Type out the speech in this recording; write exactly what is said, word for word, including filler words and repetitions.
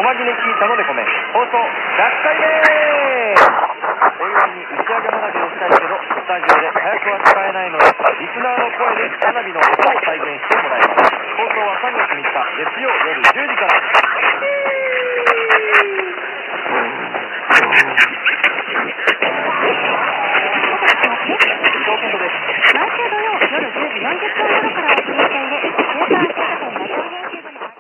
まぎねきたので米放送ひゃっかいめお祝いに打ち上げ花火をしたいけどスタジオで早くは使えないのでリスナーの声で花火の音を再現してもらいます。放送はさんがつみっか月曜夜じゅうじから。伊藤健人です。 毎週土曜夜じゅうじよんじゅっぷん頃からお送りしている週刊映画展ラジオ編